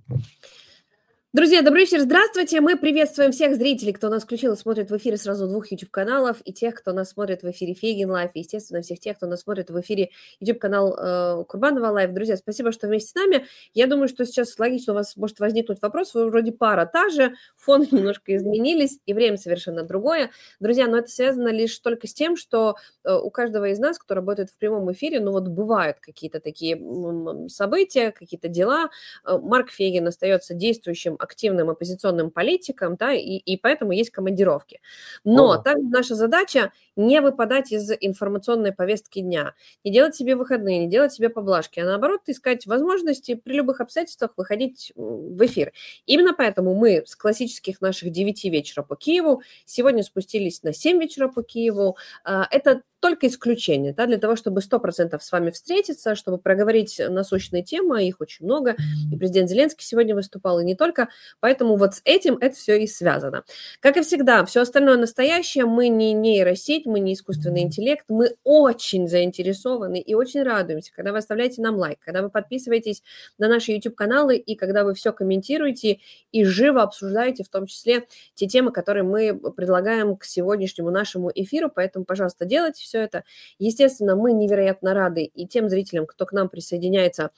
Друзья, добрый вечер, здравствуйте. Мы приветствуем всех зрителей, кто нас включил и смотрит в эфире сразу двух YouTube-каналов, и тех, кто нас смотрит в эфире Фейгин Лайв, и, естественно, всех тех, кто нас смотрит в эфире YouTube-канал Курбанова Лайв. Друзья, спасибо, что вместе с нами. Я думаю, что сейчас логично у вас может возникнуть вопрос, вы вроде пара та же, фоны немножко изменились, и время совершенно другое. Друзья, но это связано лишь только с тем, что у каждого из нас, кто работает в прямом эфире, ну вот бывают какие-то такие события, какие-то дела. Марк Фейгин остается действующим активным оппозиционным политиком, да, и поэтому есть командировки. Но также наша задача не выпадать из информационной повестки дня, не делать себе выходные, не делать себе поблажки, а наоборот искать возможности при любых обстоятельствах выходить в эфир. Именно поэтому мы с классических наших 9 вечера по Киеву сегодня спустились на 7 вечера по Киеву. Это только исключение, да, для того, чтобы 100% с вами встретиться, чтобы проговорить насущные темы, их очень много, и президент Зеленский сегодня выступал, и не только, поэтому вот с этим это все и связано. Как и всегда, все остальное настоящее, мы не нейросеть, мы не искусственный интеллект, мы очень заинтересованы и очень радуемся, когда вы оставляете нам лайк, когда вы подписываетесь на наши YouTube-каналы, и когда вы все комментируете и живо обсуждаете, в том числе те темы, которые мы предлагаем к сегодняшнему нашему эфиру, поэтому, пожалуйста, делайте все это. Естественно, мы невероятно рады и тем зрителям, кто к нам присоединяется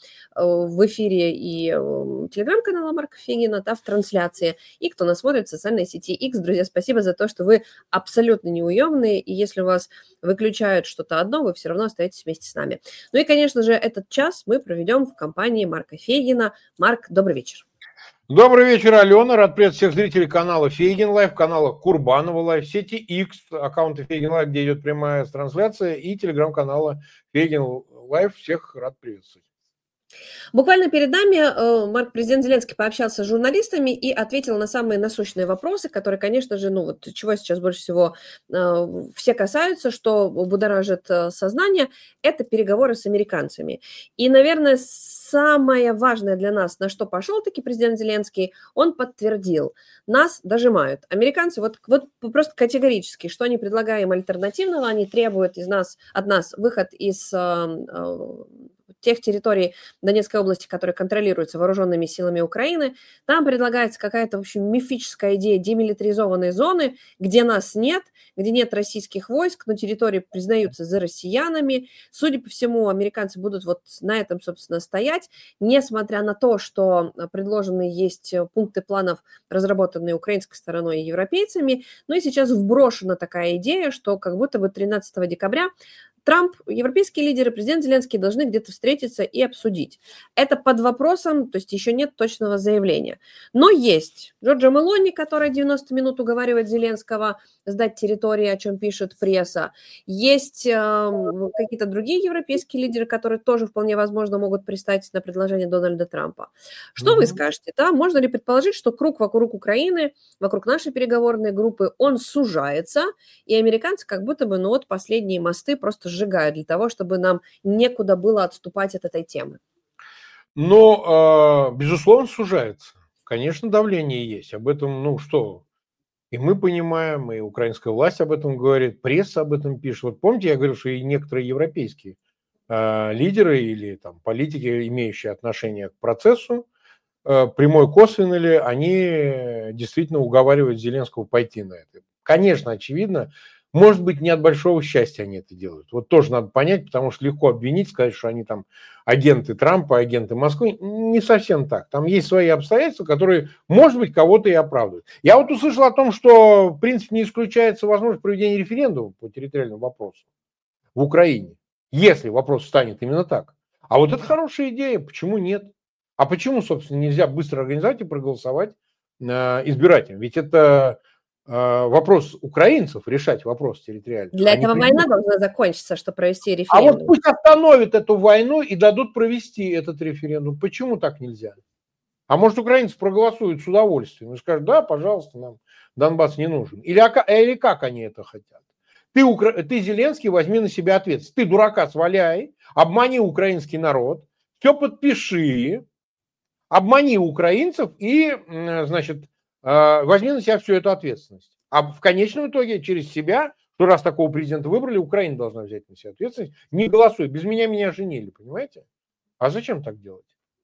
в эфире и телеграм-канала Марка Фейгина, да, в трансляции, и кто нас смотрит в социальной сети X. Друзья, спасибо за то, что вы абсолютно неуемные, и если у вас выключают что-то одно, вы все равно остаетесь вместе с нами. Ну и, конечно же, этот час мы проведем в компании Марка Фейгина. Марк, добрый вечер. Добрый вечер, Алена. Рад приветствовать всех зрителей канала Фейгин Лайв, канала Курбанова Лайв, сети X, аккаунта Фейгин Лайв, где идет прямая трансляция, и телеграм-канала Фейгин Лайв. Всех рад приветствовать. Буквально перед нами Марк, президент Зеленский пообщался с журналистами и ответил на самые насущные вопросы, которые, конечно же, ну вот чего сейчас больше всего все касаются, что будоражит сознание, это переговоры с американцами. И, наверное, самое важное для нас, на что пошел таки президент Зеленский, он подтвердил, нас дожимают. Американцы вот просто категорически, что они предлагаем альтернативного, они требуют от нас выход из тех территорий Донецкой области, которые контролируются вооруженными силами Украины. Там предлагается какая-то, в общем, мифическая идея демилитаризованной зоны, где нас нет, где нет российских войск, но территории признаются за россиянами. Судя по всему, американцы будут вот на этом, собственно, стоять, несмотря на то, что предложенные есть пункты планов, разработанные украинской стороной и европейцами. Ну и сейчас вброшена такая идея, что как будто бы 13 декабря Трамп, европейские лидеры, президент Зеленский должны где-то встретиться и обсудить. Это под вопросом, то есть еще нет точного заявления. Но есть Джорджа Мелони, которая 90 минут уговаривает Зеленского сдать территории, о чем пишет пресса. Есть какие-то другие европейские лидеры, которые тоже вполне возможно могут пристать на предложение Дональда Трампа. Что вы скажете? Да? Можно ли предположить, что круг вокруг Украины, вокруг нашей переговорной группы, он сужается, и американцы как будто бы, ну вот последние мосты просто сжигают для того, чтобы нам некуда было отступать от этой темы? Но, безусловно, сужается. Конечно, давление есть. Об этом, ну что, и мы понимаем, и украинская власть об этом говорит, пресса об этом пишет. Вот помните, я говорил, что и некоторые европейские лидеры или там политики, имеющие отношение к процессу, прямой, косвенный ли, они действительно уговаривают Зеленского пойти на это. Конечно, очевидно, может быть, не от большого счастья они это делают. Вот тоже надо понять, потому что легко обвинить, сказать, что они там агенты Трампа, агенты Москвы. Не совсем так. Там есть свои обстоятельства, которые, может быть, кого-то и оправдывают. Я вот услышал о том, что, в принципе, не исключается возможность проведения референдума по территориальному вопросу в Украине, если вопрос станет именно так. А вот это хорошая идея, почему нет? А почему, собственно, нельзя быстро организовать и проголосовать избирателям? Ведь это вопрос украинцев, решать вопрос территориальный. Для этого война должна закончиться, чтобы провести референдум. А вот пусть остановят эту войну и дадут провести этот референдум. Почему так нельзя? А может, украинцы проголосуют с удовольствием и скажут, да, пожалуйста, нам Донбасс не нужен. Или как они это хотят? Ты, Зеленский, возьми на себя ответственность. Ты дурака сваляй, обмани украинский народ, все подпиши, обмани украинцев и, значит, возьми на себя всю эту ответственность. А в конечном итоге через себя, что раз такого президента выбрали, Украина должна взять на себя ответственность. Не голосуй, без меня женили, понимаете? А зачем так делать?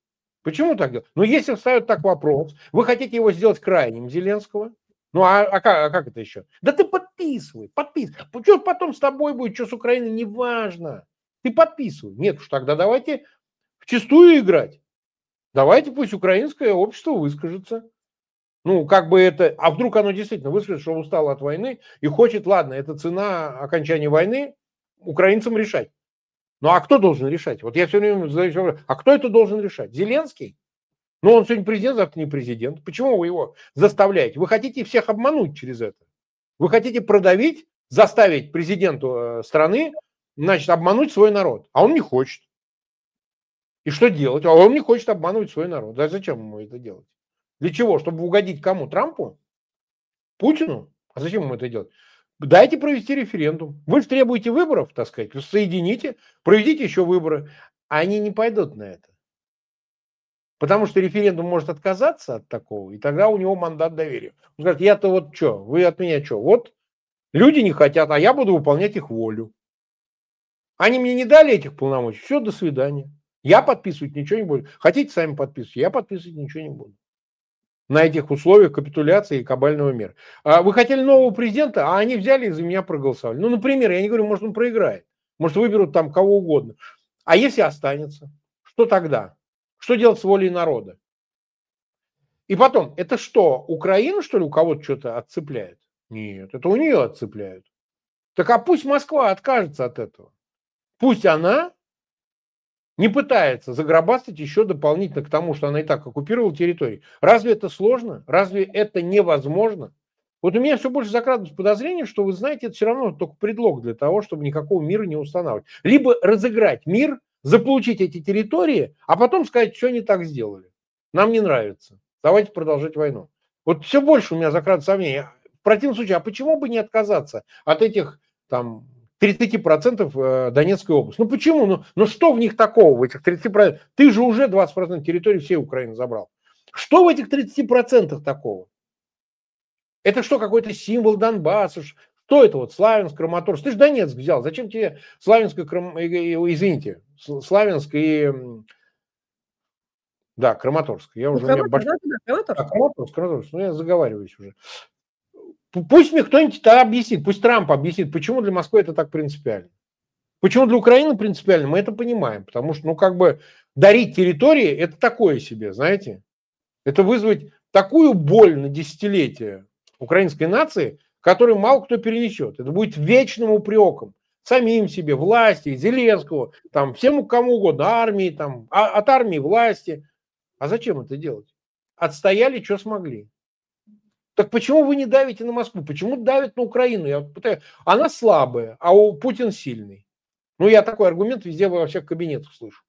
Почему так делать? Ну, если встает так вопрос, вы хотите его сделать крайним, Зеленского, ну, как это еще? Да ты подписывай. Что потом с тобой будет, что с Украиной, неважно. Ты подписывай. Нет уж, тогда давайте вчистую играть. Давайте пусть украинское общество выскажется. Ну, как бы это... А вдруг оно действительно выскажет, что устало от войны и хочет, ладно, это цена окончания войны, украинцам решать. Ну, а кто должен решать? Вот я все время задаю вопрос, а кто это должен решать? Зеленский? Ну, он сегодня президент, завтра не президент. Почему вы его заставляете? Вы хотите всех обмануть через это. Вы хотите продавить, заставить президенту страны, значит, обмануть свой народ. А он не хочет. И что делать? А он не хочет обманывать свой народ. Да зачем ему это делать? Для чего? Чтобы угодить кому? Трампу? Путину? А зачем ему это делать? Дайте провести референдум. Вы же требуете выборов, так сказать. Соедините, проведите еще выборы. А они не пойдут на это. Потому что референдум может отказаться от такого, и тогда у него мандат доверия. Он скажет, я-то вот что, вы от меня что? Вот люди не хотят, а я буду выполнять их волю. Они мне не дали этих полномочий, все, до свидания. Я подписывать ничего не буду. Хотите, сами подписывайте, я подписывать ничего не буду. На этих условиях капитуляции и кабального мира. Вы хотели нового президента, а они взяли и за меня проголосовали. Ну, например, я не говорю, может, он проиграет. Может, выберут там кого угодно. А если останется, что тогда? Что делать с волей народа? И потом, это что, Украина, что ли, у кого-то что-то отцепляет? Нет, это у нее отцепляют. Так а пусть Москва откажется от этого. Пусть она не пытается заграбастать еще дополнительно к тому, что она и так оккупировала территорию. Разве это сложно? Разве это невозможно? Вот у меня все больше закрадывается подозрение, что, вы знаете, это все равно только предлог для того, чтобы никакого мира не устанавливать. Либо разыграть мир, заполучить эти территории, а потом сказать, что они так сделали. Нам не нравится. Давайте продолжать войну. Вот все больше у меня закрадывается сомнения. В противном случае, а почему бы не отказаться от этих там 30% Донецкой области? Ну почему? Ну что в них такого, в этих 30%? Ты же уже 20% территории всей Украины забрал. Что в этих 30% такого? Это что, какой-то символ Донбасса? Что это вот, Славянск, Краматорск? Ты же Донецк взял. Зачем тебе Славянск, извините, Славянск и... Да, Краматорск. Я уже... Краматорск. Ну, я заговариваюсь уже. Пусть мне кто-нибудь объяснит, пусть Трамп объяснит, почему для Москвы это так принципиально. Почему для Украины принципиально, мы это понимаем. Потому что, ну, как бы, дарить территории, это такое себе, знаете. Это вызвать такую боль на десятилетия украинской нации, которую мало кто перенесет. Это будет вечным упреком самим себе, власти, Зеленского, там, всему кому угодно, армии, там, от армии, власти. А зачем это делать? Отстояли, что смогли. Так почему вы не давите на Москву? Почему давят на Украину? Я пытаюсь... Она слабая, а у Путин сильный. Ну, я такой аргумент везде во всех кабинетах слышу.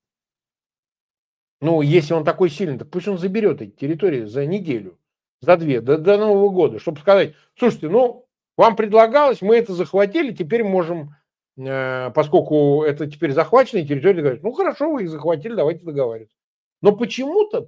Ну, если он такой сильный, так пусть он заберет эти территории за неделю, за две, до Нового года, чтобы сказать, слушайте, ну, вам предлагалось, мы это захватили, теперь можем, поскольку это теперь захваченные территории, говорят, ну, хорошо, вы их захватили, давайте договариваться. Но почему-то,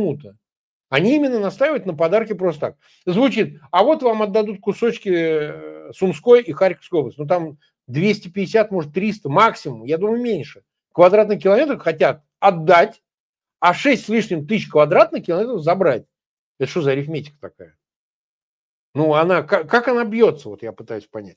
они именно настаивают на подарке просто так. Звучит, а вот вам отдадут кусочки Сумской и Харьковской области. Ну, там 250, может, 300 максимум, я думаю, меньше. Квадратных километров хотят отдать, а 6 с лишним тысяч квадратных километров забрать. Это что за арифметика такая? Ну, она, как она бьется, вот я пытаюсь понять.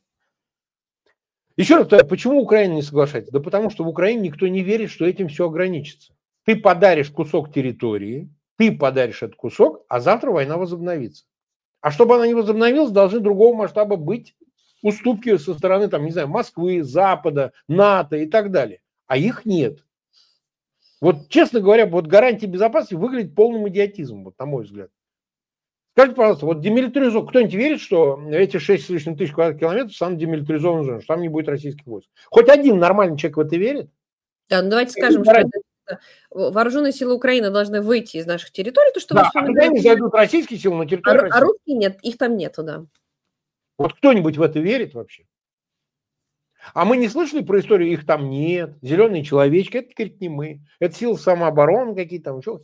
Еще раз, почему Украина не соглашается? Да потому что в Украине никто не верит, что этим все ограничится. Ты подаришь кусок территории, ты подаришь этот кусок, а завтра война возобновится. А чтобы она не возобновилась, должны другого масштаба быть уступки со стороны, там, не знаю, Москвы, Запада, НАТО и так далее. А их нет. Вот, честно говоря, вот гарантия безопасности выглядит полным идиотизмом, вот, на мой взгляд. Скажите, пожалуйста, вот демилитаризован, кто-нибудь верит, что эти 6 с лишним тысяч квадратных километров станут демилитаризованной зоной, что там не будет российских войск? Хоть один нормальный человек в это верит? Да, ну давайте скажем, что вооруженные силы Украины должны выйти из наших территорий, то, что да, а туда не зайдут российские силы на территорию России. А русские нет, их там нету, да. Вот кто-нибудь в это верит вообще? А мы не слышали про историю, их там нет, зеленые человечки, это, говорит, не мы, это силы самообороны какие-то там, еще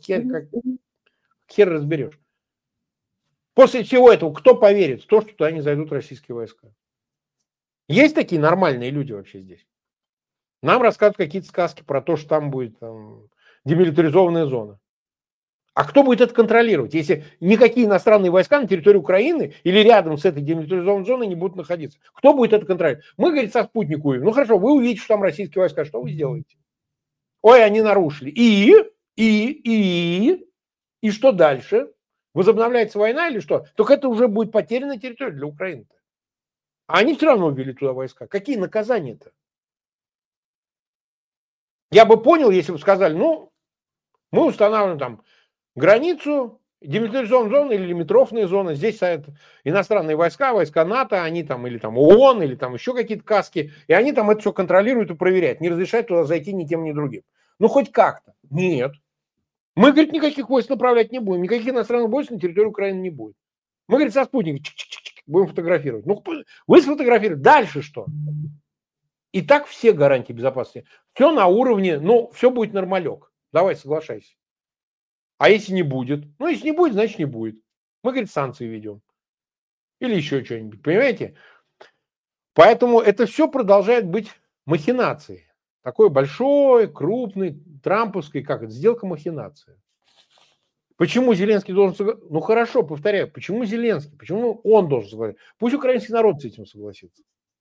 хер разберешь. После всего этого кто поверит в то, что туда не зайдут российские войска? Есть такие нормальные люди вообще здесь? Нам рассказывают какие-то сказки про то, что там будет демилитаризованная зона. А кто будет это контролировать, если никакие иностранные войска на территории Украины или рядом с этой демилитаризованной зоной не будут находиться? Кто будет это контролировать? Мы, говорит, со спутника увидим. Ну хорошо, вы увидите, что там российские войска. Что вы сделаете? Ой, они нарушили. И что дальше? Возобновляется война или что? Только это уже будет потерянная территория для Украины. А они все равно ввели туда войска. Какие наказания-то? Я бы понял, если бы сказали, ну, мы устанавливаем там границу, демилитаризованную зону или лимитрофные зоны. Здесь стоят иностранные войска, войска НАТО, они там или там ООН, или там еще какие-то каски, и они там это все контролируют и проверяют, не разрешают туда зайти ни тем, ни другим. Ну, хоть как-то. Нет. Мы, говорит, никаких войск направлять не будем, никаких иностранных войск на территории Украины не будет. Мы, говорит, со спутника будем фотографировать. Ну, вы сфотографируете. Дальше что? И так все гарантии безопасности. Все на уровне, ну, все будет нормалек. Давай, соглашайся. А если не будет? Ну, если не будет, значит не будет. Мы, говорит, санкции ведем. Или еще что-нибудь. Понимаете? Поэтому это все продолжает быть махинацией. Такой большой, крупный, трамповской, как это, сделка махинация. Почему Зеленский должен согласиться? Ну, хорошо, повторяю. Почему Зеленский? Почему он должен согласиться? Пусть украинский народ с этим согласится.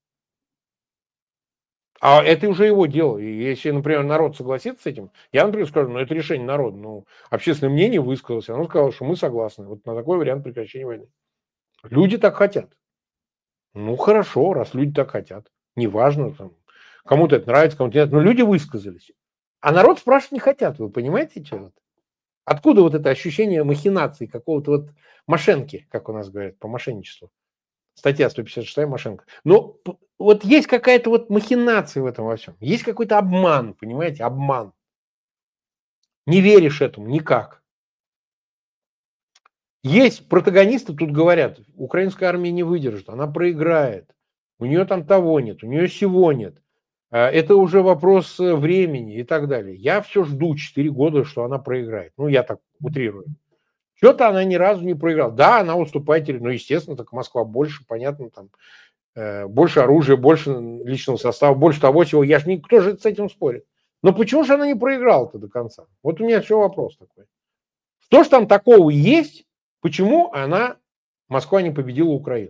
А это уже его дело. И если, например, народ согласится с этим, я, например, скажу, ну, это решение народа. Ну, общественное мнение высказалось, оно сказало, что мы согласны вот на такой вариант прекращения войны. Люди так хотят. Ну, хорошо, раз люди так хотят. Неважно, там, кому-то это нравится, кому-то нет. Но люди высказались. А народ спрашивать не хотят. Вы понимаете, что это? Откуда вот это ощущение махинации, какого-то вот мошенки, как у нас говорят, по мошенничеству? Статья 156 Машенко. Но вот есть какая-то вот махинация в этом во всем. Есть какой-то обман, понимаете, обман. Не веришь этому никак. Есть протагонисты, тут говорят, украинская армия не выдержит, она проиграет. У нее там того нет, у нее сего нет. Это уже вопрос времени и так далее. Я все жду 4 года, что она проиграет. Ну, я так утрирую. Что-то она ни разу не проиграла. Да, она уступает, ну, естественно, так Москва больше, понятно, там больше оружия, больше личного состава, больше того всего. Кто же с этим спорит? Но почему же она не проиграла-то до конца? Вот у меня еще вопрос такой. Что же там такого есть, почему Москва не победила Украину?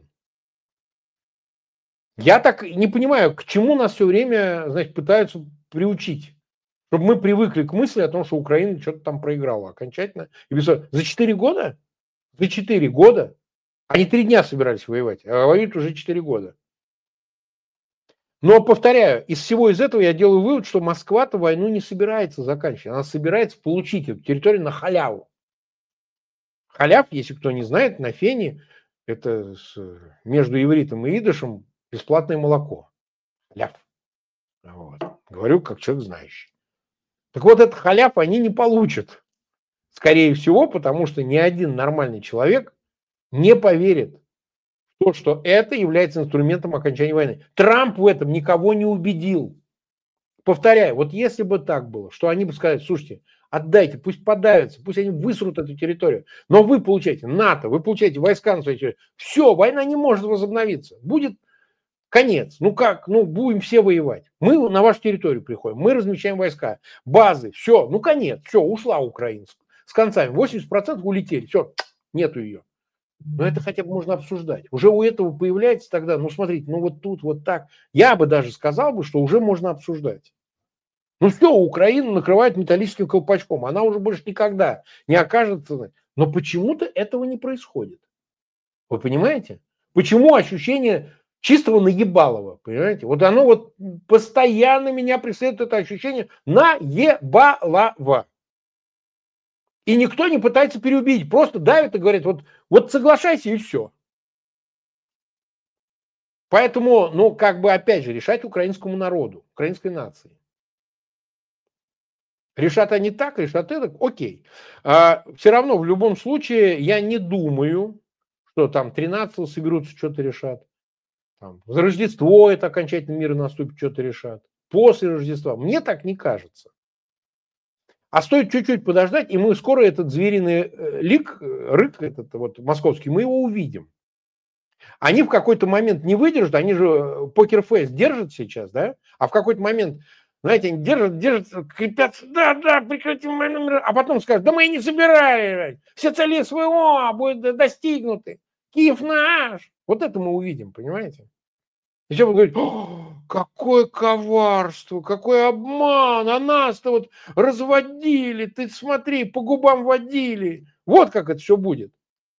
Я так не понимаю, к чему нас все время, значит, пытаются приучить. Чтобы мы привыкли к мысли о том, что Украина что-то там проиграла окончательно. И за 4 года? За 4 года? Они 3 дня собирались воевать, а воюют уже 4 года. Но, повторяю, из всего из этого я делаю вывод, что Москва-то войну не собирается заканчивать. Она собирается получить эту территорию на халяву. Халяв, если кто не знает, на Фене, это между ивритом и идышем бесплатное молоко. Халяв. Вот. Говорю, как человек знающий. Так вот, этот халяв они не получат. Скорее всего, потому что ни один нормальный человек не поверит в то, что это является инструментом окончания войны. Трамп в этом никого не убедил. Повторяю, вот если бы так было, что они бы сказали, слушайте, отдайте, пусть подавятся, пусть они высрут эту территорию, но вы получаете НАТО, вы получаете войска на своей территории, все, война не может возобновиться, будет конец. Ну как, ну будем все воевать. Мы на вашу территорию приходим, мы размещаем войска, базы, все, ну конец, все, ушла Украина с концами, 80% улетели, все, нету ее. Но это хотя бы можно обсуждать. Уже у этого появляется тогда, ну смотрите, ну вот тут, вот так. Я бы даже сказал бы, что уже можно обсуждать. Ну все, Украину накрывает металлическим колпачком. Она уже больше никогда не окажется. Но почему-то этого не происходит. Вы понимаете? Почему ощущение чистого наебалова? Понимаете? Вот оно вот постоянно меня преследует, это ощущение наебалова. И никто не пытается переубедить. Просто давит и говорит, вот соглашайся и все. Поэтому, ну, как бы, опять же, решать украинскому народу, украинской нации. Решат они так, решат это, окей. Все равно, в любом случае, я не думаю, что там 13-го соберутся, что-то решат. Там, за Рождество это окончательно мир наступит, что-то решат. После Рождества. Мне так не кажется. А стоит чуть-чуть подождать, и мы скоро этот звериный рык этот вот московский, мы его увидим. Они в какой-то момент не выдержат, они же покерфейс держат сейчас, да? А в какой-то момент Знаете, они держат, крепятся, да, прекратим войну, а потом скажут, да мы и не собирались, все цели СВО будут достигнуты, Киев наш. Вот это мы увидим, понимаете? Еще вы говорите, какое коварство, какой обман, а нас-то вот разводили, ты смотри, по губам водили. Вот как это все будет.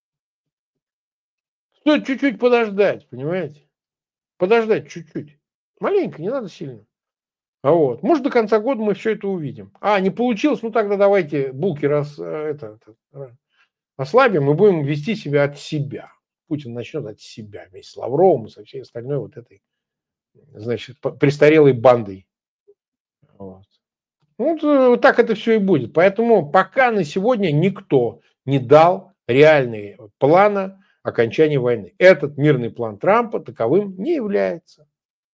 Стоит чуть-чуть подождать, понимаете? Подождать чуть-чуть. Маленько, не надо сильно. Вот. Может, до конца года мы все это увидим. Не получилось, ну тогда давайте булки ослабим и будем вести себя от себя. Путин начнет от себя вместе с Лавровым и со всей остальной вот этой, значит, престарелой бандой. Вот. Вот так это все и будет. Поэтому пока на сегодня никто не дал реального плана окончания войны. Этот мирный план Трампа таковым не является.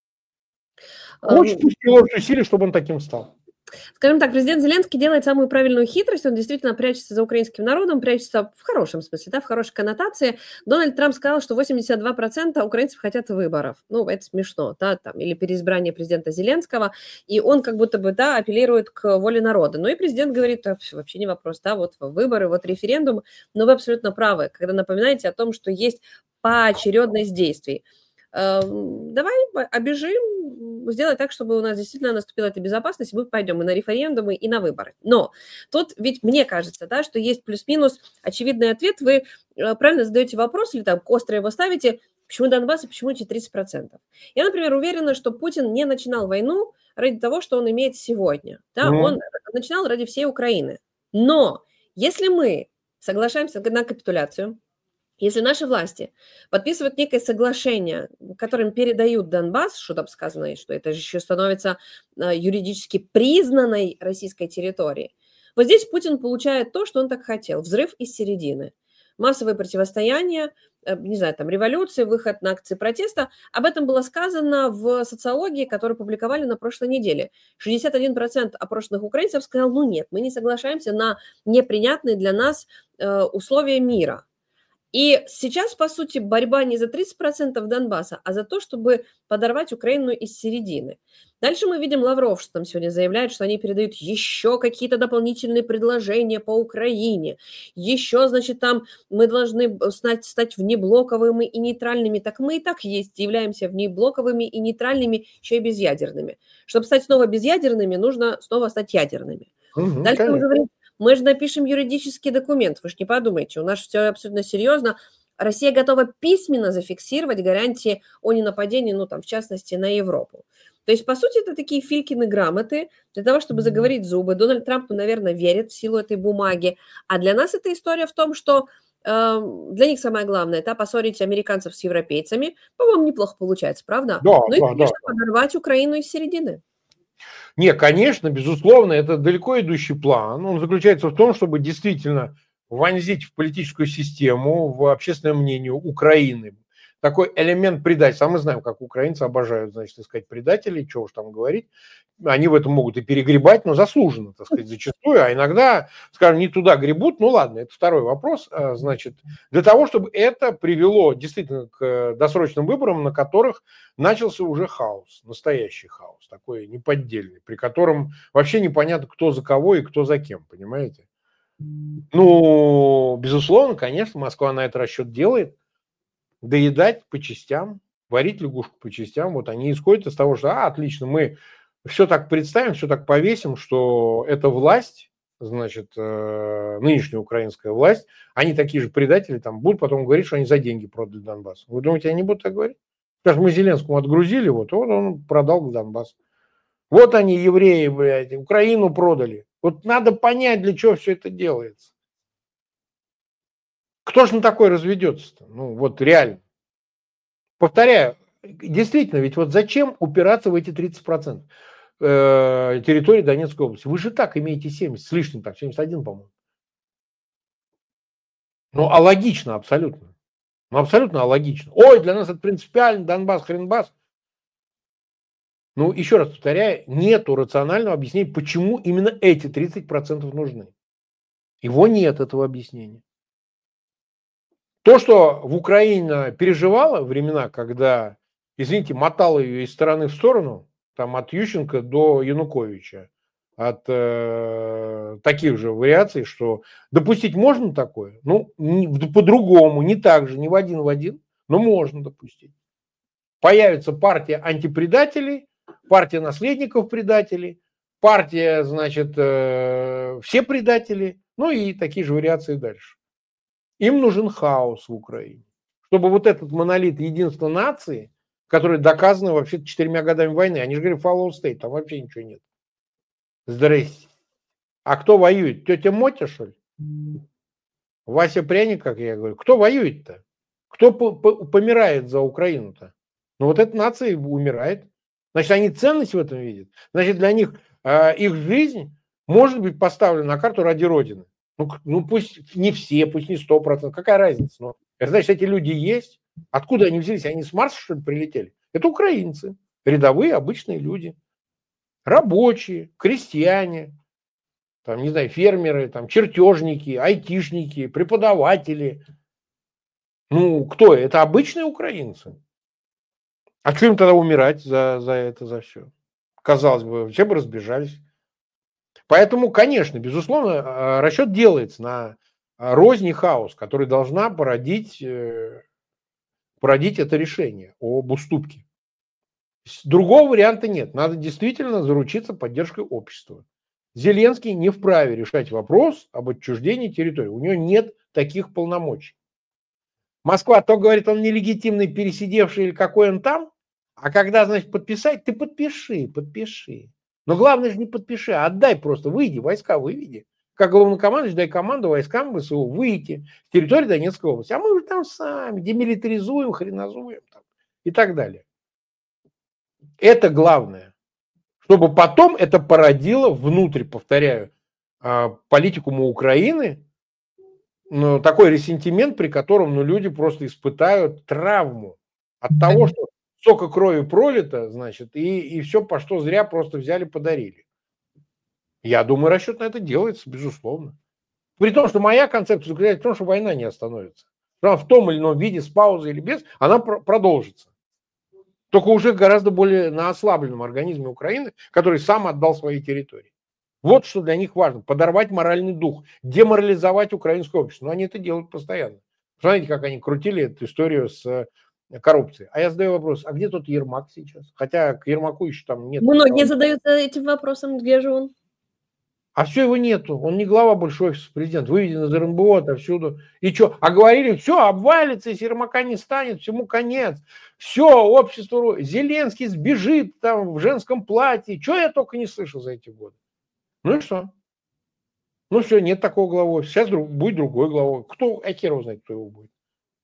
Хочет, пусть приложит усилия, чтобы он таким стал. Скажем так, президент Зеленский делает самую правильную хитрость, он действительно прячется за украинским народом, прячется в хорошем смысле, да, в хорошей коннотации. Дональд Трамп сказал, что 82% украинцев хотят выборов. Ну, это смешно, да, там, или переизбрание президента Зеленского, и он как будто бы, да, апеллирует к воле народа. Ну и президент говорит, вообще не вопрос, да, вот выборы, вот референдум, но вы абсолютно правы, когда напоминаете о том, что есть поочередность действий. Давай обежим, сделать так, чтобы у нас действительно наступила эта безопасность, и мы пойдем и на референдумы, и на выборы. Но тут ведь мне кажется, да, что есть плюс-минус очевидный ответ. Вы правильно задаете вопрос, или там остро его ставите, почему Донбасс и почему эти 30%. Я, например, уверена, что Путин не начинал войну ради того, что он имеет сегодня. Да? Он начинал ради всей Украины. Но если мы соглашаемся на капитуляцию, если наши власти подписывают некое соглашение, которым передают Донбасс, что там сказано, что это же еще становится юридически признанной российской территорией, вот здесь Путин получает то, что он так хотел. Взрыв из середины. Массовое противостояние, не знаю, там революция, выход на акции протеста. Об этом было сказано в социологии, которую публиковали на прошлой неделе. 61% опрошенных украинцев сказал, ну нет, мы не соглашаемся на непринятные для нас условия мира. И сейчас, по сути, борьба не за 30% Донбасса, а за то, чтобы подорвать Украину из середины. Дальше мы видим Лавров, что там сегодня заявляет, что они передают еще какие-то дополнительные предложения по Украине. Еще, значит, там мы должны стать внеблоковыми и нейтральными. Так мы и так являемся внеблоковыми и нейтральными, еще и безъядерными. Чтобы стать снова безъядерными, нужно снова стать ядерными. Дальше он говорит, мы же напишем юридический документ, вы же не подумайте, у нас все абсолютно серьезно. Россия готова письменно зафиксировать гарантии о ненападении, ну там в частности на Европу. То есть, по сути, это такие Филькины грамоты для того, чтобы заговорить зубы. Дональд Трамп, наверное, верит в силу этой бумаги. А для нас эта история в том, что для них самое главное – это поссорить американцев с европейцами. По-моему, неплохо получается, правда? Да, ну и, конечно, подорвать Украину из середины. Не, конечно, безусловно, это далеко идущий план. Он заключается в том, чтобы действительно вонзить в политическую систему, в общественное мнение Украины такой элемент предательства. А мы знаем, как украинцы обожают, значит, искать предателей, чего уж там говорить. Они в этом могут и перегребать, но заслуженно, так сказать, зачастую. А иногда, скажем, не туда гребут. Ну ладно, это второй вопрос. Значит, для того, чтобы это привело действительно к досрочным выборам, на которых начался уже хаос, настоящий хаос, такой неподдельный, при котором вообще непонятно, кто за кого и кто за кем, понимаете? Ну, безусловно, конечно, Москва на этот расчет делает. Доедать по частям, варить лягушку по частям. Вот они исходят из того, что, отлично, мы все так представим, все так повесим, что эта власть, значит, нынешняя украинская власть, они такие же предатели, там будут потом говорить, что они за деньги продали Донбасс. Вы думаете, они будут так говорить? Скажем, мы Зеленскому отгрузили, вот он продал Донбасс. Вот они, евреи, блядь, Украину продали. Вот надо понять, для чего все это делается. Кто же на такое разведется-то? Ну, вот реально. Повторяю, действительно, ведь вот зачем упираться в эти 30% территории Донецкой области? Вы же так имеете 70 с лишним, там, 71, по-моему. Ну, алогично абсолютно. Ну, абсолютно алогично. Ой, для нас это принципиально, Донбасс, хренбасс. Ну, еще раз повторяю, нету рационального объяснения, почему именно эти 30% нужны. Его нет, этого объяснения. То, что в Украине переживала времена, когда, извините, мотала ее из стороны в сторону, там от Ющенко до Януковича, от таких же вариаций, что допустить можно такое, ну, по-другому, не так же, не в один, но можно допустить. Появится партия антипредателей, партия наследников предателей, партия, значит, все предатели, ну и такие же вариации дальше. Им нужен хаос в Украине, чтобы вот этот монолит единства нации, который доказано вообще 4 годами войны, они же говорят follow state, там вообще ничего нет. Здрасте. А кто воюет? Тетя Мотя, что ли? Вася Пряник, как я говорю. Кто воюет-то? Кто помирает за Украину-то? Ну вот эта нация умирает. Значит, они ценность в этом видят. Значит, для них их жизнь может быть поставлена на карту ради Родины. Ну пусть не все, пусть не 100%. Какая разница? Но это значит, эти люди есть. Откуда они взялись? Они с Марса, что ли, прилетели? Это украинцы. Рядовые, обычные люди. Рабочие, крестьяне, там, не знаю, фермеры, там, чертежники, айтишники, преподаватели. Ну, кто? Это обычные украинцы. А что им тогда умирать за это, за все? Казалось бы, все бы разбежались. Поэтому, конечно, безусловно, расчет делается на рознь и хаос, который должна породить это решение об уступке. Другого варианта нет. Надо действительно заручиться поддержкой общества. Зеленский не вправе решать вопрос об отчуждении территории. У него нет таких полномочий. Москва то говорит, он нелегитимный, пересидевший или какой он там, а когда, значит, подписать, ты подпиши. Но главное же не подпиши, а отдай просто, выйди, войска выведи. Как главнокомандующий, дай команду войскам ВСУ выйти с территории Донецкой области. А мы уже там сами демилитаризуем, хренозуем там, и так далее. Это главное. Чтобы потом это породило внутрь, повторяю, политикуму Украины, ну, такой ресентимент, при котором люди просто испытают травму от того, что столько крови пролито, значит, и все, по что зря просто взяли, подарили. Я думаю, расчет на это делается, безусловно. При том, что моя концепция заключается в том, что война не остановится. Что она в том или ином виде, с паузой или без, она продолжится. Только уже гораздо более на ослабленном организме Украины, который сам отдал свои территории. Вот что для них важно. Подорвать моральный дух, деморализовать украинское общество. Но они это делают постоянно. Смотрите, как они крутили эту историю с коррупцией. А я задаю вопрос, а где тот Ермак сейчас? Хотя к Ермаку еще там нет. Многие задаются этим вопросом, где же он? А все, его нету. Он не глава больше офиса президента. Выведен из РНБО отовсюду. И что? А говорили, все, обвалится, если Ермака не станет, всему конец. Все, общество... Зеленский сбежит там в женском платье. Что я только не слышал за эти годы. Ну и что? Ну все, нет такого главы офиса. Сейчас будет другой главой. Кто, хер его знает, кто его будет.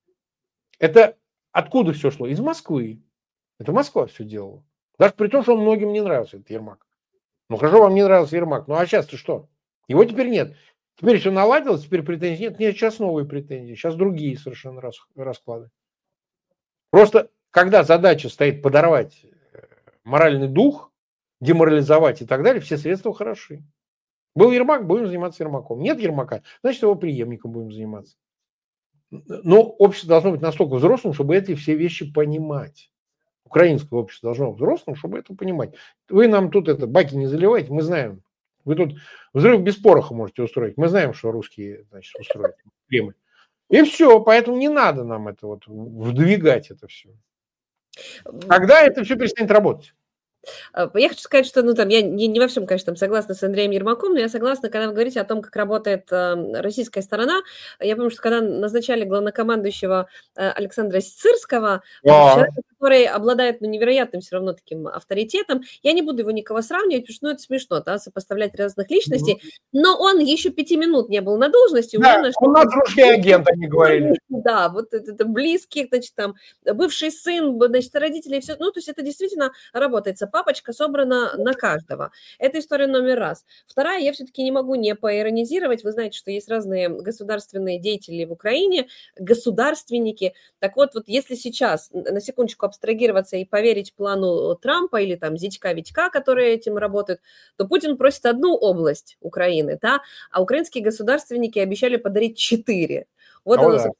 Это откуда все шло? Из Москвы. Это Москва все делала. Даже при том, что он многим не нравился, этот Ермак. Ну хорошо, вам не нравился Ермак. Ну а сейчас-то что? Его теперь нет. Теперь все наладилось, теперь претензий нет. Нет, сейчас новые претензии. Сейчас другие совершенно расклады. Просто когда задача стоит подорвать моральный дух, деморализовать и так далее, все средства хороши. Был Ермак, будем заниматься Ермаком. Нет Ермака, значит, его преемником будем заниматься. Но общество должно быть настолько взрослым, чтобы эти все вещи понимать. Украинское общество должно быть взрослым, чтобы это понимать. Вы нам тут баки не заливайте, мы знаем. Вы тут взрыв без пороха можете устроить. Мы знаем, что русские, значит, устроят проблемы. И все, поэтому не надо нам это вдвигать это все. Тогда это все перестанет работать. Я хочу сказать, что, я не во всем, конечно, согласна с Андреем Ермаком, но я согласна, когда вы говорите о том, как работает российская сторона. Я помню, что когда назначали главнокомандующего Александра Сырского, человека, который обладает невероятным все равно таким авторитетом, я не буду его никого сравнивать, потому что это смешно, сопоставлять разных личностей, но он еще 5 минут не был на должности. Да, он наш русский агент, они говорили. Да, вот это близких, значит, там, бывший сын, значит, родители, все, то есть это действительно работает. Папочка собрана на каждого. Это история номер раз. Вторая, я все-таки не могу не поиронизировать. Вы знаете, что есть разные государственные деятели в Украине, государственники. Так вот если сейчас, на секундочку, абстрагироваться и поверить плану Трампа или там Зитька-Витька, которые этим работают, то Путин просит одну область Украины, да, а украинские государственники обещали подарить 4. Вот оно,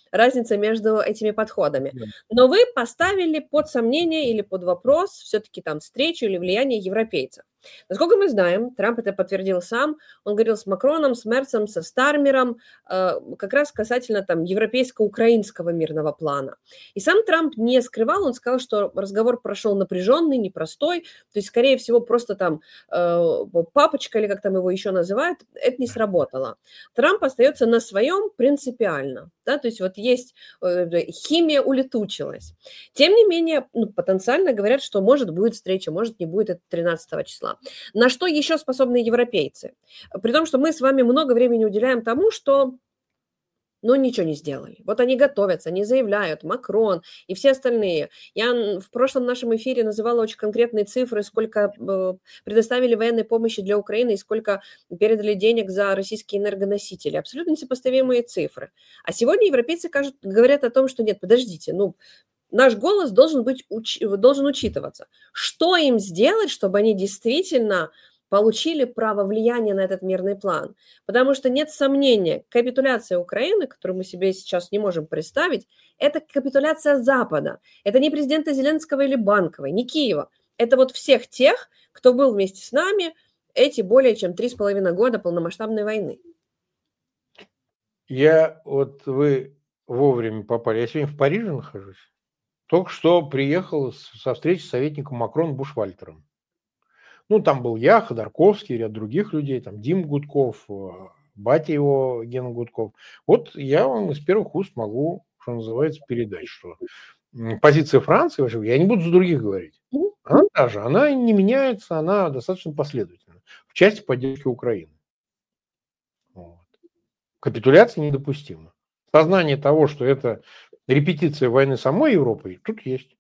разница между этими подходами. Да. Но вы поставили под сомнение или под вопрос все-таки там встречу или влияние европейцев. Насколько мы знаем, Трамп это подтвердил сам, он говорил с Макроном, с Мерцем, со Стармером, как раз касательно там европейско-украинского мирного плана. И сам Трамп не скрывал, он сказал, что разговор прошел напряженный, непростой, то есть, скорее всего, просто там папочка, или как там его еще называют, это не сработало. Трамп остается на своем принципиально, да, то есть вот есть химия улетучилась. Тем не менее, потенциально говорят, что может будет встреча, может не будет, это 13 числа. На что еще способны европейцы? При том, что мы с вами много времени уделяем тому, что ничего не сделали. Вот они готовятся, они заявляют, Макрон и все остальные. Я в прошлом нашем эфире называла очень конкретные цифры, сколько предоставили военной помощи для Украины и сколько передали денег за российские энергоносители. Абсолютно несопоставимые цифры. А сегодня европейцы говорят о том, что нет, подождите, наш голос должен учитываться. Что им сделать, чтобы они действительно получили право влияния на этот мирный план? Потому что нет сомнения, капитуляция Украины, которую мы себе сейчас не можем представить, это капитуляция Запада. Это не президента Зеленского или Банковой, не Киева. Это вот всех тех, кто был вместе с нами эти более чем 3,5 года полномасштабной войны. Вы вовремя попали. Я сегодня в Париже нахожусь. Только что приехал со встречи с советником Макрона Бушвальтером. Там был я, Ходорковский, ряд других людей, там Дим Гудков, батя его, Гена Гудков. Вот я вам из первых уст могу, что называется, передать, что позиция Франции, я не буду за других говорить, она не меняется, она достаточно последовательна в части поддержки Украины. Вот. Капитуляция недопустима. Сознание того, что это репетиция войны самой Европы, тут есть.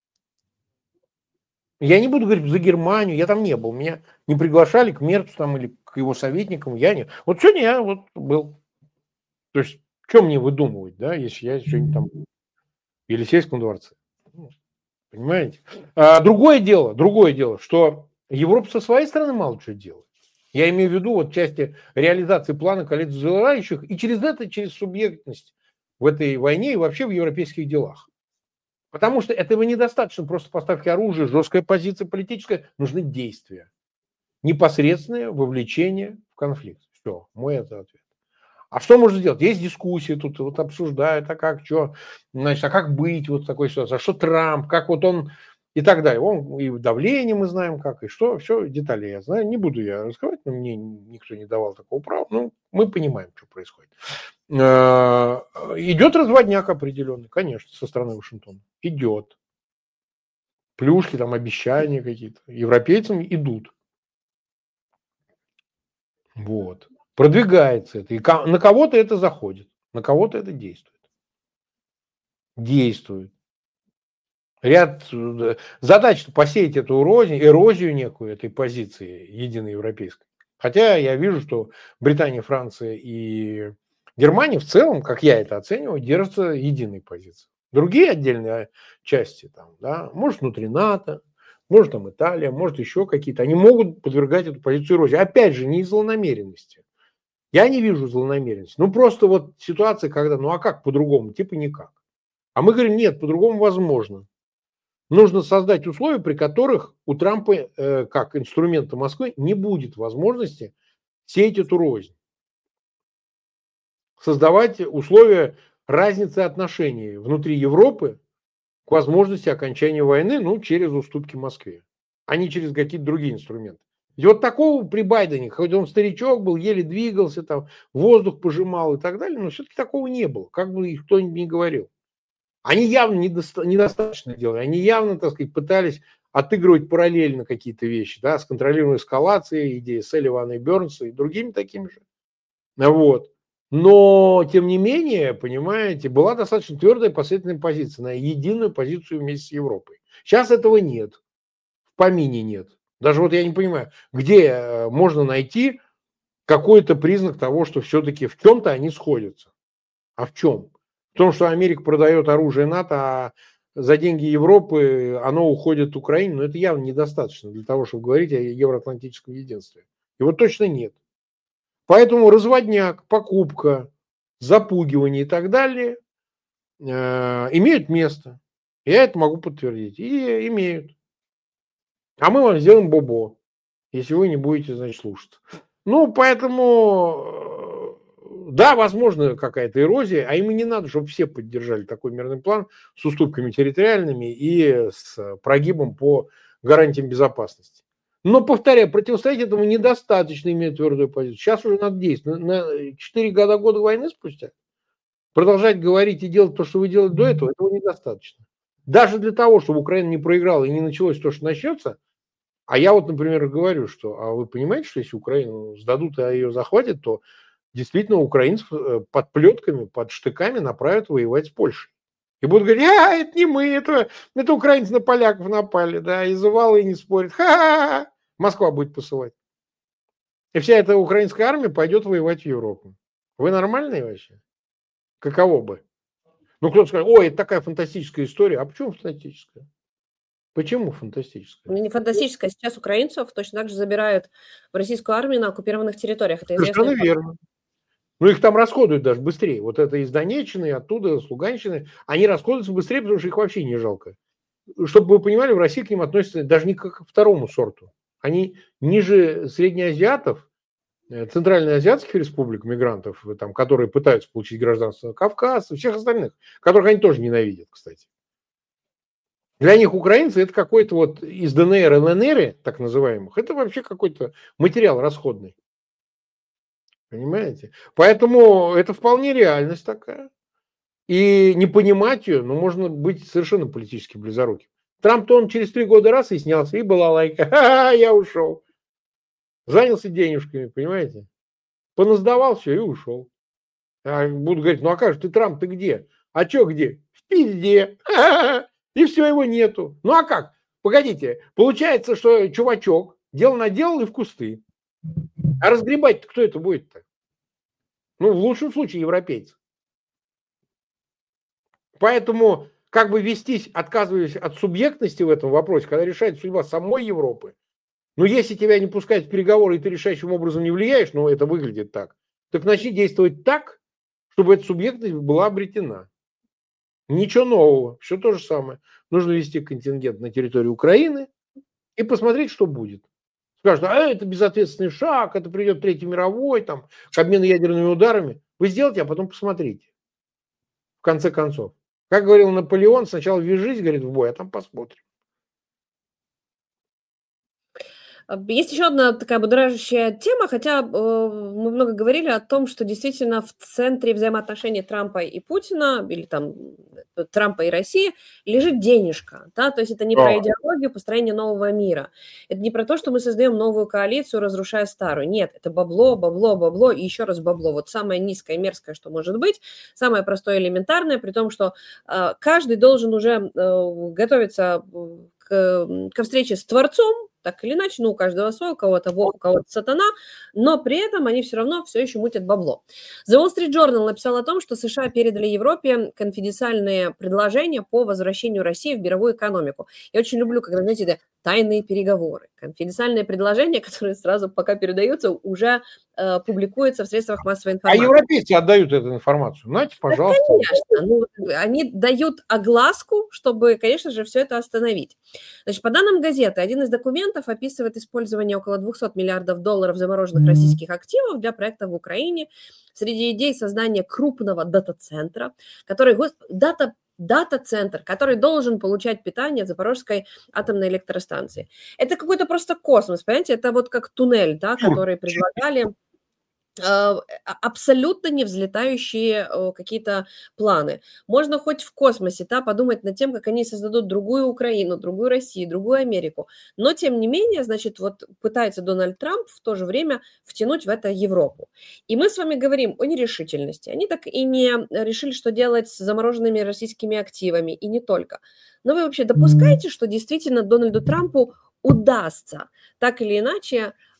Я не буду говорить за Германию, я там не был, меня не приглашали к Мерцу там или к его советникам, я не. Вот сегодня я был. То есть, что мне выдумывать, да, если я сегодня там в Елисейском дворце? Понимаете? Другое дело, что Европа со своей стороны мало что делает. Я имею в виду части реализации плана коалиции желающих и через субъектность в этой войне и вообще в европейских делах. Потому что этого недостаточно просто поставки оружия, жесткая позиция политическая, нужны действия. Непосредственное вовлечение в конфликт. Все, мой это ответ. А что можно сделать? Есть дискуссии, тут обсуждают, а как, что, значит, а как быть в такой ситуации, а что Трамп, как он и так далее. И давление мы знаем как, и что, все, детали я знаю. Не буду я раскрывать, но мне никто не давал такого права. Мы понимаем, что происходит. Идет разводняк определенный, конечно, со стороны Вашингтона. Идет. Плюшки, там обещания какие-то. Европейцам идут. Вот. Продвигается это. И на кого-то это заходит, на кого-то это действует. Действует. Ряд задач посеять эту эрозию некую этой позиции единой европейской. Хотя я вижу, что Британия, Франция и Германия в целом, как я это оцениваю, держатся единой позиции. Другие отдельные части, может внутри НАТО, может там Италия, может еще какие-то, они могут подвергать эту позицию эрозии. Опять же, не из злонамеренности. Я не вижу злонамеренности. Просто ситуация, когда, а как по-другому? Типа никак. А мы говорим, нет, по-другому возможно. Нужно создать условия, при которых у Трампа, как инструмента Москвы, не будет возможности сеять эту рознь. Создавать условия разницы отношений внутри Европы к возможности окончания войны, через уступки Москве, а не через какие-то другие инструменты. И такого при Байдене, хоть он старичок был, еле двигался, воздух пожимал и так далее, но все-таки такого не было, как бы их кто-нибудь ни говорил. Они явно недостаточно делали, они явно, пытались отыгрывать параллельно какие-то вещи, с контролируемой эскалацией, идеей Салливана и Бернса и другими такими же. Но, тем не менее, понимаете, была достаточно твердая последовательная позиция на единую позицию вместе с Европой. Сейчас этого нет, в помине нет. Даже я не понимаю, где можно найти какой-то признак того, что все-таки в чем-то они сходятся. А в чем? В том, что Америка продает оружие НАТО, а за деньги Европы оно уходит в Украину, но это явно недостаточно для того, чтобы говорить о евроатлантическом единстве. Его точно нет. Поэтому разводняк, покупка, запугивание и так далее имеют место. Я это могу подтвердить. И имеют. А мы вам сделаем бобо, если вы не будете, значит, слушаться. Ну, поэтому, да, возможно, какая-то эрозия, а им и не надо, чтобы все поддержали такой мирный план с уступками территориальными и с прогибом по гарантиям безопасности. Но, повторяю, противостоять этому недостаточно, иметь твердую позицию. Сейчас уже надо действовать. На 4 года войны спустя продолжать говорить и делать то, что вы делали до этого недостаточно. Даже для того, чтобы Украина не проиграла и не началось то, что начнется. А я вот, например, говорю, что, а вы понимаете, что если Украину сдадут, а ее захватят, то действительно украинцев под плетками, под штыками направят воевать с Польшей. И будут говорить, это не мы, это украинцы на поляков напали, да, и завалы не спорят. Ха-ха-ха! Москва будет посылать. И вся эта украинская армия пойдет воевать в Европу. Вы нормальные вообще? Каково бы? Ну, кто-то скажет, ой, это такая фантастическая история. А почему фантастическая? Почему фантастическая? Не фантастическая. Сейчас украинцев точно так же забирают в российскую армию на оккупированных территориях. Это совершенно верно. Ну, их там расходуют даже быстрее. Вот это из Донеччины, оттуда, с Луганщины. Они расходуются быстрее, потому что их вообще не жалко. Чтобы вы понимали, в России к ним относятся даже не как к второму сорту. Они ниже среднеазиатов, центральноазиатских республик, мигрантов, там, которые пытаются получить гражданство Кавказа, всех остальных, которых они тоже ненавидят, кстати. Для них украинцы это какой-то вот из ДНР, ЛНР, так называемых, это вообще какой-то материал расходный. Понимаете? Поэтому это вполне реальность такая. И не понимать ее, ну, можно быть совершенно политически близоруким. Трамп-то он через 3 года раз и снялся, и была лайка. Ха-ха, я ушел. Занялся денежками, понимаете? Поназдавал все и ушел. А будут говорить, ну а как же ты, Трамп, ты где? А что где? В пизде. Ха-ха-ха. И все, его нету. Ну а как? Погодите, получается, что чувачок дело наделал и в кусты. А разгребать-то кто это будет-то? Ну, в лучшем случае европейцы. Поэтому как бы вестись, отказываясь от субъектности в этом вопросе, когда решает судьба самой Европы, но если тебя не пускают в переговоры, и ты решающим образом не влияешь, ну, это выглядит так, так начни действовать так, чтобы эта субъектность была обретена. Ничего нового, все то же самое. Нужно вести контингент на территорию Украины и посмотреть, что будет. Скажут, это безответственный шаг, это придет Третий мировой, там, к обмену ядерными ударами. Вы сделайте, а потом посмотрите. В конце концов. Как говорил Наполеон, сначала ввяжись, говорит, в бой, а там посмотрим. Есть еще одна такая будоражащая тема, хотя мы много говорили о том, что действительно в центре взаимоотношений Трампа и Путина, или там Трампа и России, лежит денежка. Да? То есть это не про идеологию построения нового мира. Это не про то, что мы создаем новую коалицию, разрушая старую. Нет, это бабло, бабло, бабло и еще раз бабло. Вот самое низкое, мерзкое, что может быть, самое простое, элементарное, при том, что каждый должен уже готовиться ко встрече с Творцом, так или иначе, ну, у каждого свой, у кого-то Бог, у кого-то сатана, но при этом они все равно все еще мутят бабло. The Wall Street Journal написал о том, что США передали Европе конфиденциальные предложения по возвращению России в мировую экономику. Я очень люблю, когда, знаете, это тайные переговоры. Конфиденциальные предложения, которые сразу пока передаются, уже публикуются в средствах массовой информации. А европейцы отдают эту информацию. Знаете, пожалуйста. Да, конечно. Ну, они дают огласку, чтобы, конечно же, все это остановить. Значит, по данным газеты, один из документов описывает использование около $200 миллиардов замороженных российских активов для проекта в Украине. Среди идей создания крупного дата-центра, который дата-центр, который должен получать питание от Запорожской атомной электростанции. Это какой-то просто космос, понимаете? Это вот как туннель, да, который предлагали абсолютно не взлетающие какие-то планы. Можно хоть в космосе, да, подумать над тем, как они создадут другую Украину, другую Россию, другую Америку. Но, тем не менее, значит, вот пытается Дональд Трамп в то же время втянуть в это Европу. И мы с вами говорим о нерешительности. Они так и не решили, что делать с замороженными российскими активами, и не только. Но вы вообще допускаете, что действительно Дональду Трампу удастся так или иначе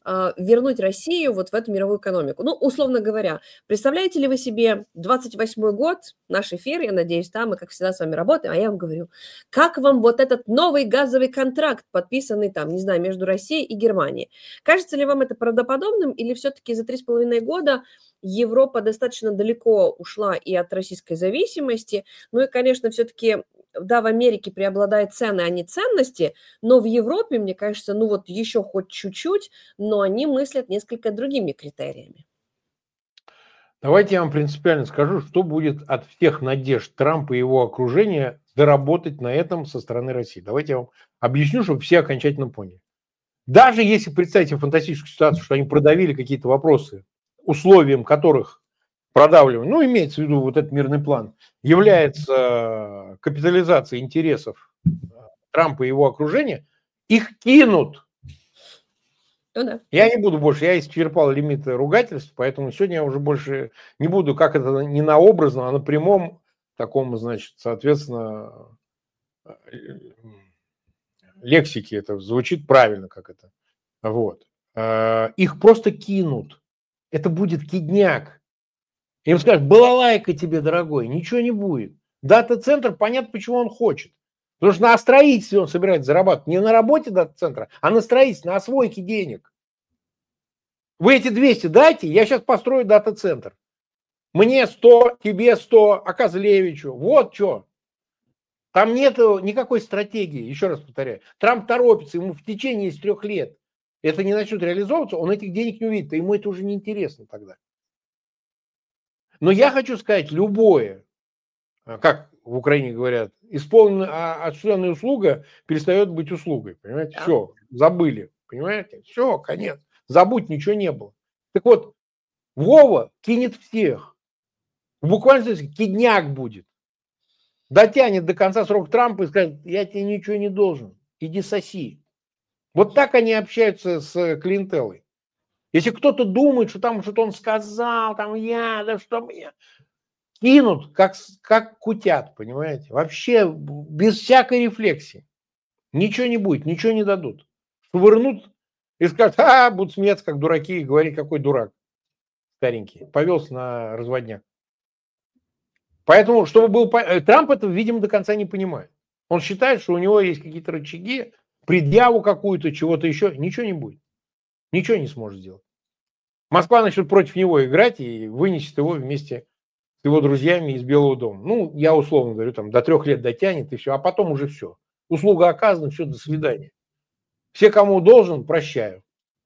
вернуть Россию вот в эту мировую экономику. Ну, условно говоря, представляете ли вы себе 28-й год, наш эфир, я надеюсь, там мы, как всегда, с вами работаем, а я вам говорю, как вам вот этот новый газовый контракт, подписанный там, не знаю, между Россией и Германией? Кажется ли вам это правдоподобным, или все-таки за 3,5 года Европа достаточно далеко ушла и от российской зависимости? Ну и, конечно, все-таки, да, в Америке преобладают цены, а не ценности, но в Европе, мне кажется, ну вот еще хоть чуть-чуть, но они мыслят несколько другими критериями. Давайте я вам принципиально скажу, что будет от всех надежд Трампа и его окружения заработать на этом со стороны России. Давайте я вам объясню, чтобы все окончательно поняли. Даже если представить себе фантастическую ситуацию, что они продавили какие-то вопросы, условием которых продавливание, ну, имеется в виду вот этот мирный план, является капитализацией интересов Трампа и его окружения, их кинут. Ну, да. Я не буду больше, я исчерпал лимит ругательств, поэтому сегодня я уже больше не буду, как это не на образном, а на прямом таком, значит, соответственно, лексике это звучит правильно, как это. Вот. Их просто кинут. Это будет кидняк. Им скажут, балалайка тебе, дорогой, ничего не будет. Дата-центр, понятно, почему он хочет. Потому что на строительстве он собирается зарабатывать. Не на работе дата-центра, а на строительстве, на освойке денег. Вы эти 200 дайте, я сейчас построю дата-центр. Мне 100, тебе 100, а Козлевичу. Вот что. Там нет никакой стратегии, еще раз повторяю. Трамп торопится, ему в течение 3 лет это не начнет реализовываться, он этих денег не увидит, и ему это уже не интересно тогда. Но я хочу сказать, любое, как в Украине говорят, осуществленная услуга перестает быть услугой. Понимаете? Да. Все, забыли. Понимаете? Все, конец. Забудь, ничего не было. Так вот, Вова кинет всех. В буквальном смысле кидняк будет. Дотянет до конца срока Трампа и скажет, я тебе ничего не должен. Иди соси. Вот так они общаются с клиентелой. Если кто-то думает, что там что-то он сказал, там да что я... Кинут, как кутят, понимаете? Вообще без всякой рефлексии. Ничего не будет, ничего не дадут. Швырнут и скажут, будут смеяться, как дураки, и говорить, какой дурак старенький. Повелся на разводняк. Поэтому, чтобы был... Трамп это, видимо, до конца не понимает. Он считает, что у него есть какие-то рычаги, предъяву какую-то, чего-то еще. Ничего не будет. Ничего не сможет сделать. Москва начнет против него играть и вынесет его вместе с его друзьями из Белого дома. Ну, я условно говорю, там до 3 лет дотянет и все, а потом уже все. Услуга оказана, все, до свидания. Все, кому должен, прощаю.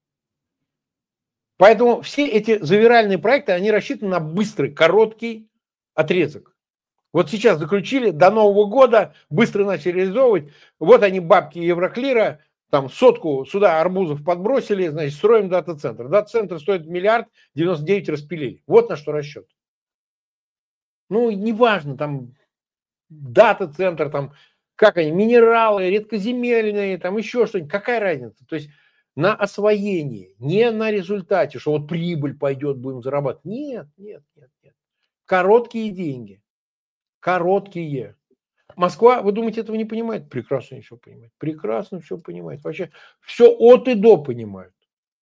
Поэтому все эти завиральные проекты, они рассчитаны на быстрый, короткий отрезок. Вот сейчас заключили, до Нового года быстро начали реализовывать. Вот они, бабки Евроклира, там 100 сюда арбузов подбросили, значит, строим дата-центр. Дата-центр стоит 1 099 000 распилили. Вот на что расчет. Ну, неважно, там дата-центр, там, как они, минералы, редкоземельные, там еще что-нибудь. Какая разница? То есть на освоении, не на результате, что вот прибыль пойдет, будем зарабатывать. Нет. Короткие деньги. Короткие. Москва, вы думаете, этого не понимает? Прекрасно все понимает. Прекрасно все понимает. Вообще все от и до понимают.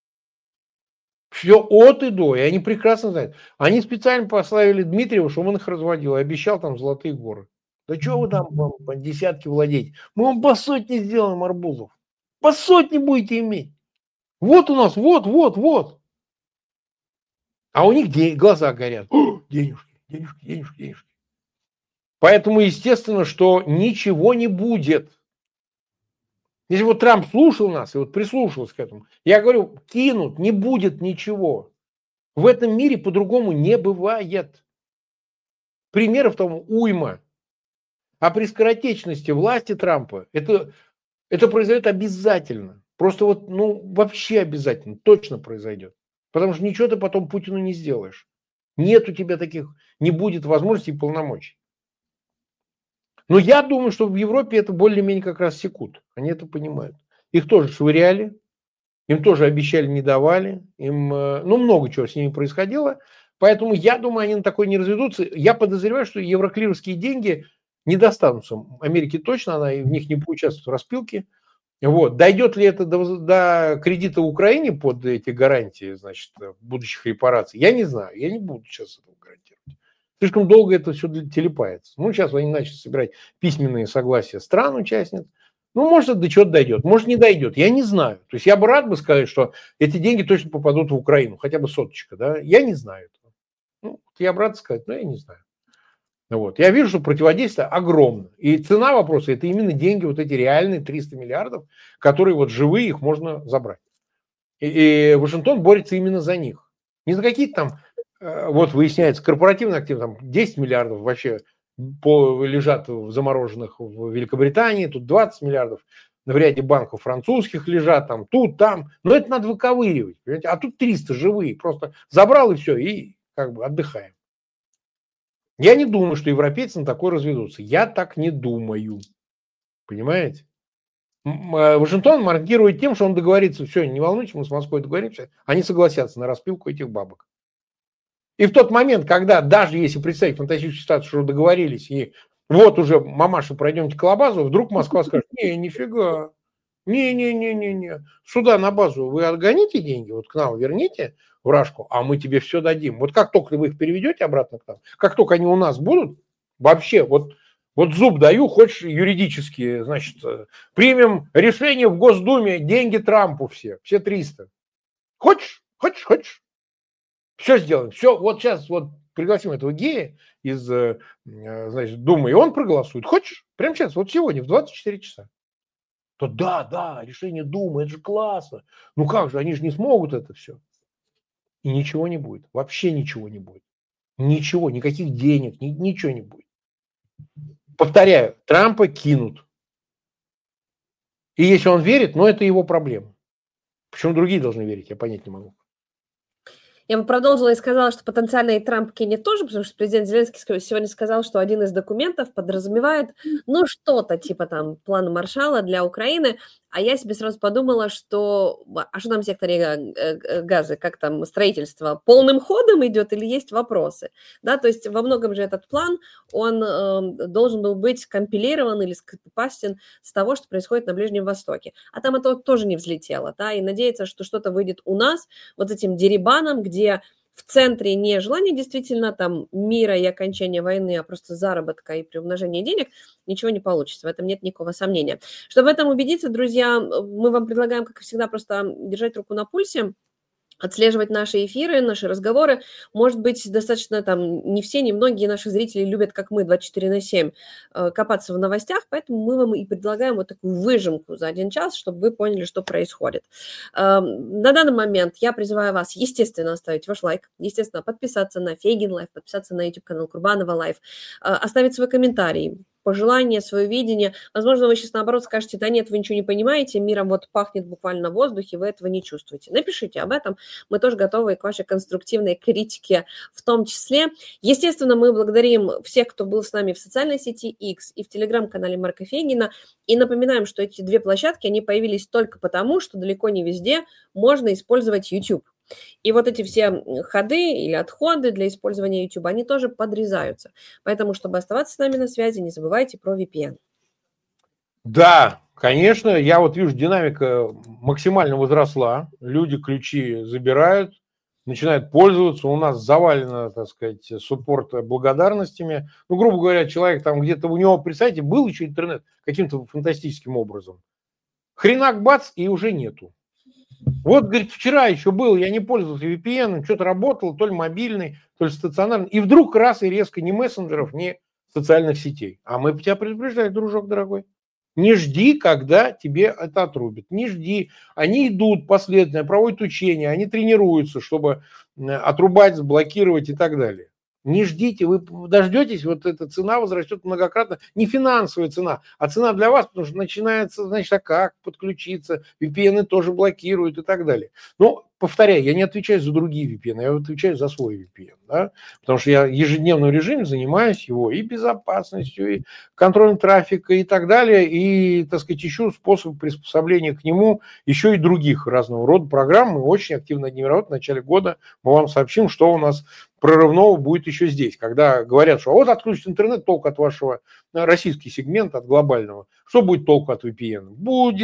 Все от и до. И они прекрасно знают. Они специально поставили Дмитриева, чтобы он их разводил. И обещал там золотые горы. Да что вы там по десятки владеете? Мы вам по 100 сделаем арбузов. По 100 будете иметь. Вот у нас, вот. А у них глаза горят. Денежки. Поэтому, естественно, что ничего не будет. Если вот Трамп слушал нас и вот прислушался к этому, я говорю, кинут, не будет ничего. В этом мире по-другому не бывает. Примеров тому уйма. А при скоротечности власти Трампа это произойдет обязательно. Просто вот, вообще обязательно, точно произойдет. Потому что ничего ты потом Путину не сделаешь. Нет у тебя таких, не будет возможностей и полномочий. Но я думаю, что в Европе это более-менее как раз секут. Они это понимают. Их тоже швыряли, им тоже обещали, не давали. Им, много чего с ними происходило. Поэтому я думаю, они на такое не разведутся. Я подозреваю, что евроклировские деньги не достанутся Америке точно. Она в них не поучаствует в распилке. Вот. Дойдет ли это до кредита в Украине под эти гарантии, значит, будущих репараций? Я не знаю. Я не буду сейчас этого гарантировать. Слишком долго это все телепается. Ну, сейчас они начали собирать письменные согласия стран-участниц. Ну, может, до чего-то дойдет, может, не дойдет. Я не знаю. То есть я бы рад бы сказать, что эти деньги точно попадут в Украину, хотя бы соточка, да. Я не знаю этого. Ну, я бы рад сказать, но я не знаю. Вот. Я вижу, что противодействие огромно. И цена вопроса – это именно деньги, вот эти реальные 300 миллиардов, которые вот живые, их можно забрать. И Вашингтон борется именно за них. Не за какие-то там, вот выясняется, корпоративные активы, там 10 миллиардов вообще лежат замороженных в Великобритании, тут 20 миллиардов в ряде банков французских лежат, там, тут, там. Но это надо выковыривать, понимаете? А тут 300 живые, просто забрал и все, и как бы отдыхаем. Я не думаю, что европейцы на такое разведутся. Я так не думаю. Понимаете? Вашингтон маркирует тем, что он договорится, все, не волнуйтесь, мы с Москвой договоримся, они согласятся на распилку этих бабок. И в тот момент, когда, даже если представить фантастическую ситуацию, что договорились, и вот уже, мамаша, пройдемте к Лабазу, вдруг Москва скажет, не, нифига, не, сюда на базу вы отгоните деньги, вот к нам верните в Рашку, а мы тебе все дадим. Вот как только вы их переведете обратно к нам, как только они у нас будут, вообще, вот зуб даю, хочешь юридически, значит, примем решение в Госдуме, деньги Трампу все 300. Хочешь? Все сделаем. Все, вот сейчас вот пригласим этого гея из, значит, Думы, и он проголосует. Хочешь? Прямо сейчас, вот сегодня, в 24 часа. То да, решение Думы, это же классно. Ну как же, они же не смогут это все. И ничего не будет. Вообще ничего не будет. Ничего, никаких денег, ничего не будет. Повторяю, Трампа кинут. И если он верит, ну это его проблема. Почему другие должны верить, я понять не могу. Я бы продолжила и сказала, что потенциально и Трамп кинет тоже, потому что президент Зеленский сегодня сказал, что один из документов подразумевает, ну, что-то типа там плана Маршалла для Украины, а я себе сразу подумала, что, а что там в секторе газа, как там строительство, полным ходом идет или есть вопросы, да, то есть во многом же этот план, он должен был быть компилирован или скопипастен с того, что происходит на Ближнем Востоке, а там это тоже не взлетело, да, и надеяться, что что-то выйдет у нас вот этим дерибаном, где в центре не желание действительно там мира и окончания войны, а просто заработка и приумножения денег, ничего не получится. В этом нет никакого сомнения. Чтобы в этом убедиться, друзья, мы вам предлагаем, как и всегда, просто держать руку на пульсе, отслеживать наши эфиры, наши разговоры. Может быть, достаточно там, не все, не многие наши зрители любят, как мы, 24/7 копаться в новостях, поэтому мы вам и предлагаем вот такую выжимку за 1 час, чтобы вы поняли, что происходит. На данный момент я призываю вас, естественно, оставить ваш лайк, естественно, подписаться на Фейгин Лайф, подписаться на YouTube-канал Курбанова Лайф, оставить свой комментарий, пожелание, свое видение. Возможно, вы сейчас наоборот скажете, да нет, вы ничего не понимаете, миром вот пахнет буквально в воздухе, вы этого не чувствуете. Напишите об этом, мы тоже готовы к вашей конструктивной критике в том числе. Естественно, мы благодарим всех, кто был с нами в социальной сети X и в телеграм-канале Марка Фейгина, и напоминаем, что эти 2 площадки, они появились только потому, что далеко не везде можно использовать YouTube. И вот эти все ходы или отходы для использования YouTube, они тоже подрезаются. Поэтому, чтобы оставаться с нами на связи, не забывайте про VPN. Да, конечно, я вот вижу, динамика максимально возросла. Люди ключи забирают, начинают пользоваться. У нас завалено, так сказать, суппорт благодарностями. Ну, грубо говоря, человек там где-то у него, представьте, был еще интернет каким-то фантастическим образом. Хренак бац, и уже нету. Вот, говорит, вчера еще был, я не пользовался VPN, что-то работал, то ли мобильный, то ли стационарный. И вдруг раз и резко ни мессенджеров, ни социальных сетей. А мы тебя предупреждаем, дружок дорогой. Не жди, когда тебе это отрубят. Не жди. Они идут последовательно, проводят учения, они тренируются, чтобы отрубать, блокировать и так далее. Не ждите, вы дождетесь, вот эта цена возрастет многократно. Не финансовая цена, а цена для вас, потому что начинается, значит, а как подключиться, VPN тоже блокируют и так далее. Но, повторяю, я не отвечаю за другие VPN, я отвечаю за свой VPN, да? Потому что я в ежедневном режиме занимаюсь его и безопасностью, и контролем трафика и так далее, и, так сказать, ищу способ приспособления к нему еще и других разного рода программ. Мы очень активно над ними работаем. В начале года мы вам сообщим, что у нас прорывного будет еще здесь, когда говорят, что вот отключит интернет, толк от вашего, российский сегмент от глобального. Что будет толку от VPN? Будет,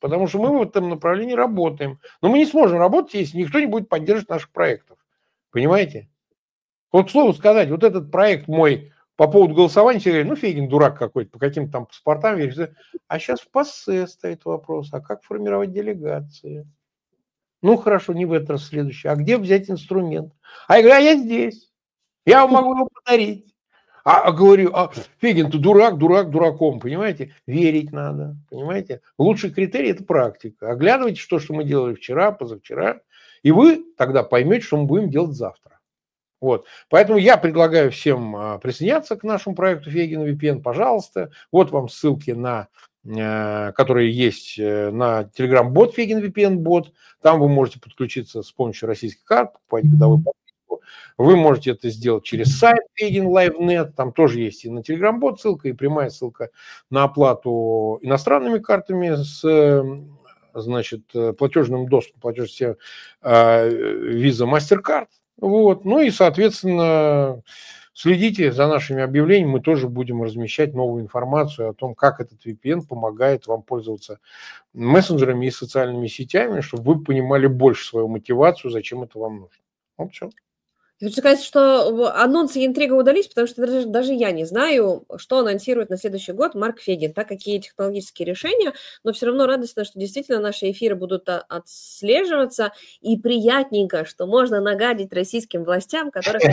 потому что мы в этом направлении работаем. Но мы не сможем работать, если никто не будет поддерживать наших проектов. Понимаете? Вот слово сказать, вот этот проект мой по поводу голосования, все говорят, ну, Фейгин дурак какой-то, по каким-то там паспортам веришь. А сейчас в ПАСЕ стоит вопрос, а как формировать делегации? Ну, хорошо, не в этот раз, следующий. А где взять инструмент? А я говорю, а я здесь. Я могу его подарить. Говорю, Фейгин, ты дурак, дураком, понимаете? Верить надо, понимаете? Лучший критерий – это практика. Оглядывайте то, что мы делали вчера, позавчера, и вы тогда поймете, что мы будем делать завтра. Вот. Поэтому я предлагаю всем присоединяться к нашему проекту Фейгин VPN, пожалуйста. Вот вам ссылки, которые есть на Telegram-бот Фейгин VPN-бот. Там вы можете подключиться с помощью российских карт, покупать годовую подписку. Вы можете это сделать через сайт Фейгин Live.net. Там тоже есть и на Telegram-бот ссылка, и прямая ссылка на оплату иностранными картами с платежным доступом, платеж Visa, MasterCard. Вот. Ну и, соответственно, следите за нашими объявлениями. Мы тоже будем размещать новую информацию о том, как этот VPN помогает вам пользоваться мессенджерами и социальными сетями, чтобы вы понимали больше свою мотивацию, зачем это вам нужно. Вот все. Я хочу сказать, что анонсы и интрига удались, потому что даже я не знаю, что анонсирует на следующий год Марк Фейгин, так какие технологические решения, но все равно радостно, что действительно наши эфиры будут отслеживаться, и приятненько, что можно нагадить российским властям, которых...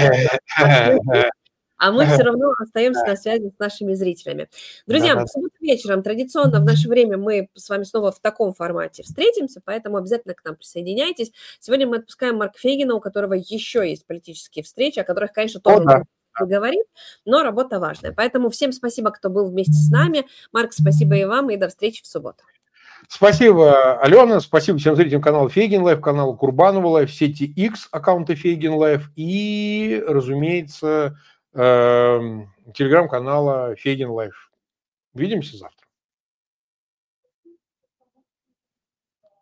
А мы все равно остаемся на связи с нашими зрителями. Друзья, в субботу вечером традиционно в наше время мы с вами снова в таком формате встретимся, поэтому обязательно к нам присоединяйтесь. Сегодня мы отпускаем Марка Фейгина, у которого еще есть политические встречи, о которых, конечно, тоже не говорит, но работа важная. Поэтому всем спасибо, кто был вместе с нами. Марк, спасибо и вам, и до встречи в субботу. Спасибо, Алена, спасибо всем зрителям канала Фейгин Лайв, каналу Курбанова Лайв, сети X аккаунта Фейгин Лайв и, разумеется, телеграм-канала Фейгин Лайв. Увидимся завтра.